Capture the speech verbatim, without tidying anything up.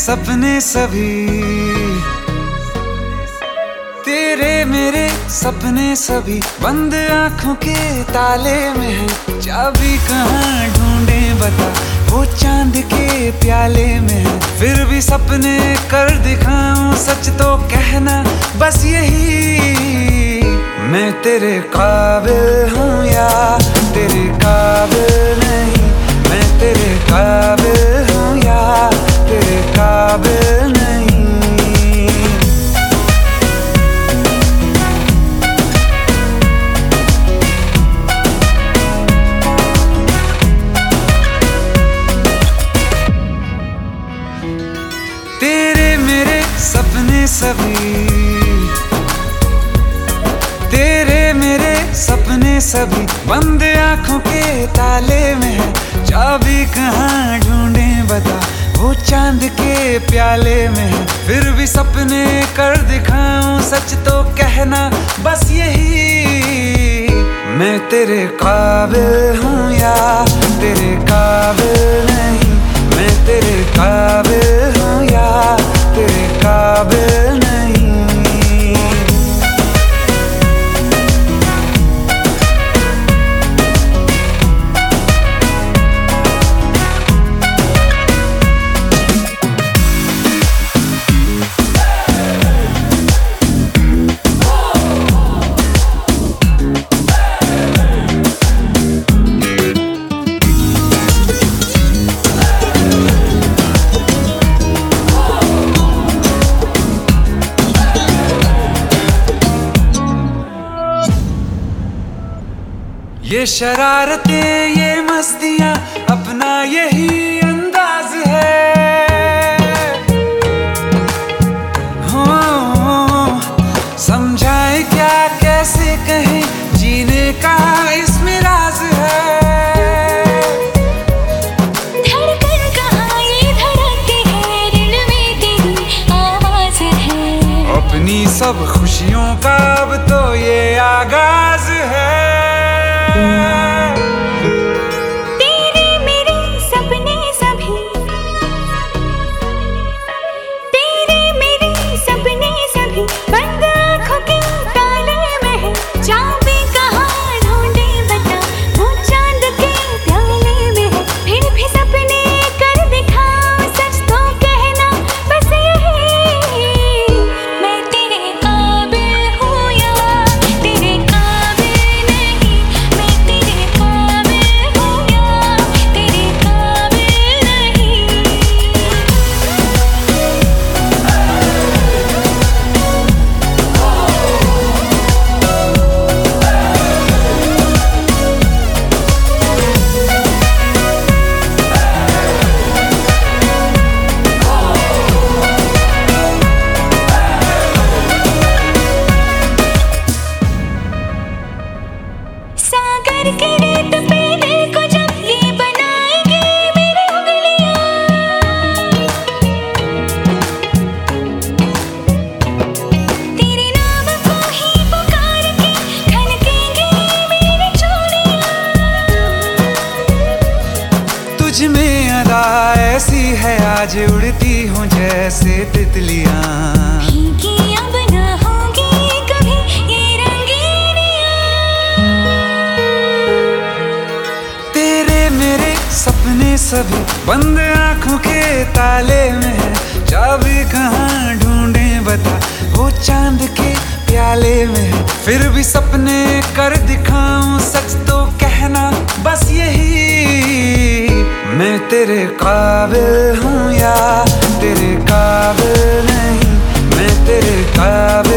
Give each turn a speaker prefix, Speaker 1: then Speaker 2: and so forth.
Speaker 1: सपने सभी, तेरे मेरे सपने सभी बंद आंखों के ताले में है। चाबी कहाँ ढूंढे बता, वो चांद के प्याले में है। फिर भी सपने कर दिखाऊं, सच तो कहना बस यही, मैं तेरे काबिल हूँ या तेरे काबिल नहीं। मैं तेरे काबिल हूँ या तेरे काबिल नहीं। तेरे मेरे सपने सभी, तेरे मेरे सपने सभी बंद आंखों के ताले में है। चाबी कहाँ ढूंढे बता, वो चांद के प्याले में है। फिर भी सपने कर दिखाऊं, सच तो कहना बस यही, मैं तेरे काबिल हूँ या तेरे काबिल नहीं। मैं तेरे काबिल हूँ या तेरे काबिल नहीं। ये शरारतें ये मस्तियाँ अपना यही अंदाज है। हो, समझाए क्या कैसे कहें, जीने का इसमें राज है।
Speaker 2: धड़कन कहाँ ये धड़कती है, दिल में तेरी आवाज है।
Speaker 1: अपनी सब खुशियों का अब तो ये आगाज है।
Speaker 2: तेरे मेरे सपने सभी, तेरे मेरे सपने सभी बंद आंखों के ताले में है। चाबी कहाँ ढूंढे बता, वो चांद के प्याले में है। फिर भी सपने कर दिखाऊं, सच तो कहना बस यही, मैं तेरे काबिल हूँ या तेरे काबिल नहीं। मैं तेरे काबिल हूँ या तेरे काबिल नहीं। सागर के रेत पे दिल को जब ये बनाएगी मेरी उंगलियां, तेरे नाम को ही पुकार के खनकेंगी मेरी चूड़ियां।
Speaker 1: तुझ में अदा ऐसी है, आज उड़ती हूँ जैसे तितलियाँ।
Speaker 2: भीगी अब न होंगी कभी ये रंगीनियां।
Speaker 1: तेरे मेरे सपने सभी बंद आंखों के ताले में है। चाबी कहाँ ढूंढे बता, वो चांद के प्याले में है। फिर भी सपने कर दिखाऊं, सच तो कहना बस यही, मैं तेरे काबिल हूँ या तेरे काबिल नहीं। मैं तेरे काबिल